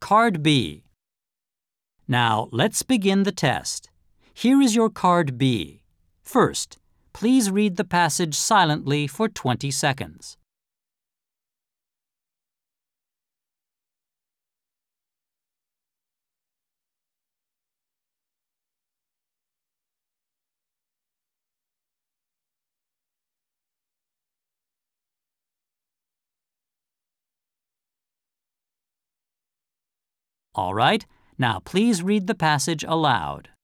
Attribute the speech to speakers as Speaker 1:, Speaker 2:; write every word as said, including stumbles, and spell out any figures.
Speaker 1: Card B. Now, let's begin the test. Here is your Card B. First, please read the passage silently for twenty seconds. All right, now please read the passage aloud.